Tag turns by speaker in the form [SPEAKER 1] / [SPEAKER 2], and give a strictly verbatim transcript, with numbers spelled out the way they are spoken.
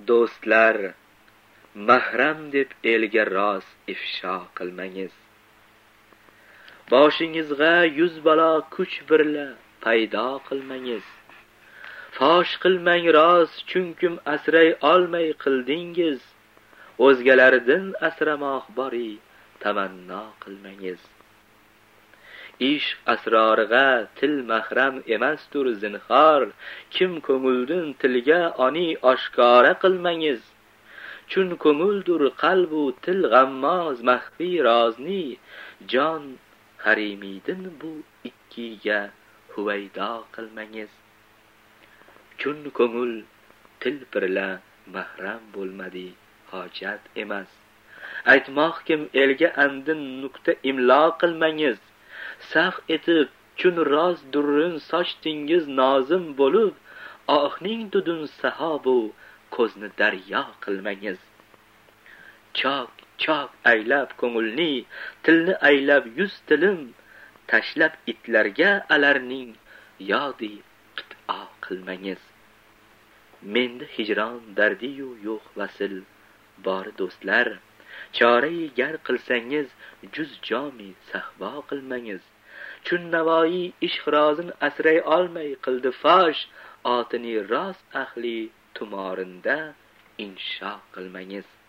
[SPEAKER 1] do'stlar, mahram deb elga rost ifsho qilmangiz. Boshingizga yuz balo kuch birla paydo qilmangiz. Fosh qilmang rost, chunkim asray olmay qildingiz. O'zgalardan asramoq bori tamanno qilmangiz. Ishq asroriga til mahram emasdur zinhor. Kim ko'ngildan tilga oni oshkora qilmangiz. Chun ko'ngildur qalbu til g'ammoz maxfiy rozni. Jon harimidin bu ikkiga huvaydo qilmangiz. Chun ko'ngil til birla mahram bo'lmadi, hojat emas. Aytmoq kim elga andin nuqta imlo qilmangiz. Saf etib chun rost durrin sochdingiz nozim bo'lib, ohning dudun sahobu ko'zni daryo qilmangiz. Chok chok aylab ko'ngilni, tilni aylab yuz tilim, tashlab itlarga alarning yodi qit'o qilmangiz. Menda hijron dardiyu yo'q vasil bor do'stlar. Chorai gar qilsangiz juz jomi sahbo qilmangiz. Chun Navoiy ishq rozin asray olmay qildi fosh. Otini rost ahli tumorinda insho qilmangiz.